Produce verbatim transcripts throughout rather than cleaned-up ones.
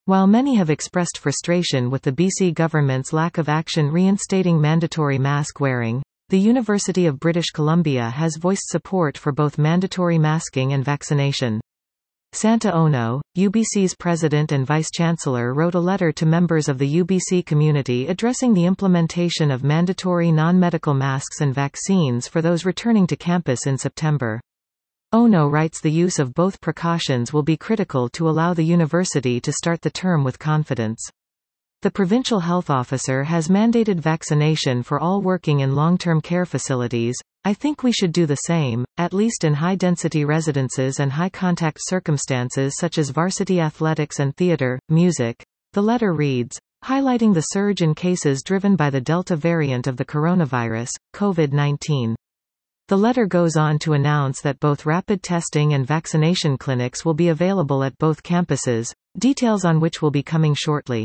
While many have expressed frustration with the B C government's lack of action reinstating mandatory mask wearing, the University of British Columbia has voiced support for both mandatory masking and vaccination. Santa Ono, U B C's president and vice-chancellor, wrote a letter to members of the U B C community addressing the implementation of mandatory non-medical masks and vaccines for those returning to campus in September. Ono writes the use of both precautions will be critical to allow the university to start the term with confidence. The provincial health officer has mandated vaccination for all working in long-term care facilities. I think we should do the same, at least in high-density residences and high-contact circumstances such as varsity athletics and theater, music. The letter reads, highlighting the surge in cases driven by the Delta variant of the coronavirus, COVID nineteen. The letter goes on to announce that both rapid testing and vaccination clinics will be available at both campuses, details on which will be coming shortly.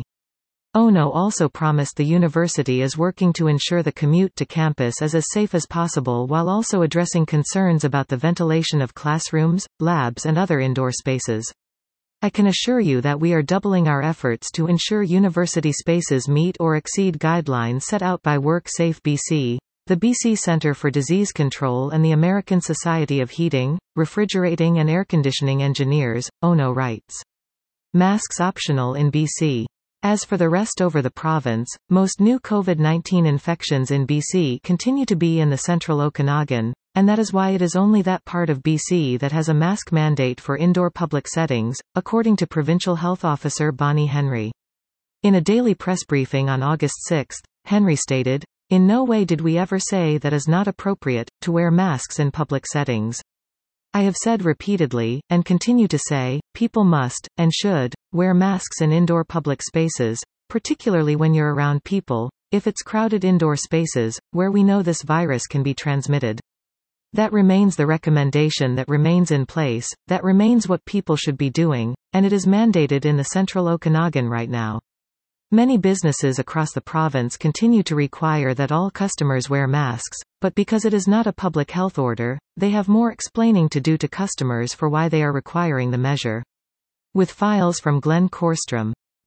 Ono also promised the university is working to ensure the commute to campus is as safe as possible while also addressing concerns about the ventilation of classrooms, labs and other indoor spaces. I can assure you that we are doubling our efforts to ensure university spaces meet or exceed guidelines set out by WorkSafe B C, the B C Centre for Disease Control and the American Society of Heating, Refrigerating and Air Conditioning Engineers, Ono writes. Masks optional in B C. As for the rest over the province, most new COVID nineteen infections in B C continue to be in the central Okanagan, and that is why it is only that part of B C that has a mask mandate for indoor public settings, according to Provincial Health Officer Bonnie Henry. In a daily press briefing on August sixth, Henry stated, in no way did we ever say that it is not appropriate to wear masks in public settings. I have said repeatedly, and continue to say, people must, and should, wear masks in indoor public spaces, particularly when you're around people, if it's crowded indoor spaces, where we know this virus can be transmitted. That remains the recommendation that remains in place, that remains what people should be doing, and it is mandated in the central Okanagan right now. Many businesses across the province continue to require that all customers wear masks, but because it is not a public health order, they have more explaining to do to customers for why they are requiring the measure. With files from Glenn Korstrom,